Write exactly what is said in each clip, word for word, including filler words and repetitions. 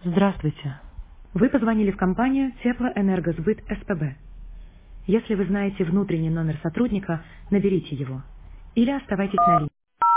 Здравствуйте. Вы позвонили в компанию Теплоэнергосбыт СПБ. Если вы знаете внутренний номер сотрудника, наберите его. Или оставайтесь на линии.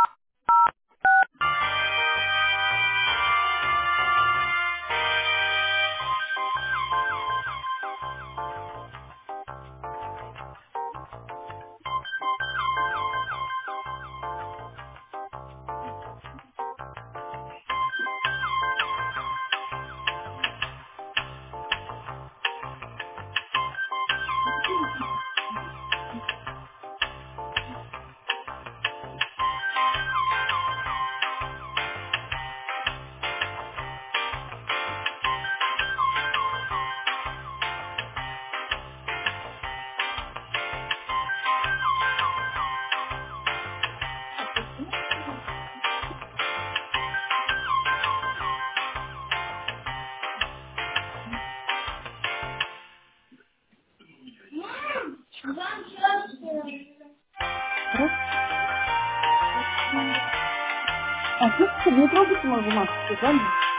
Раз. А слушайте, не трогайте мою бумажку, правильно?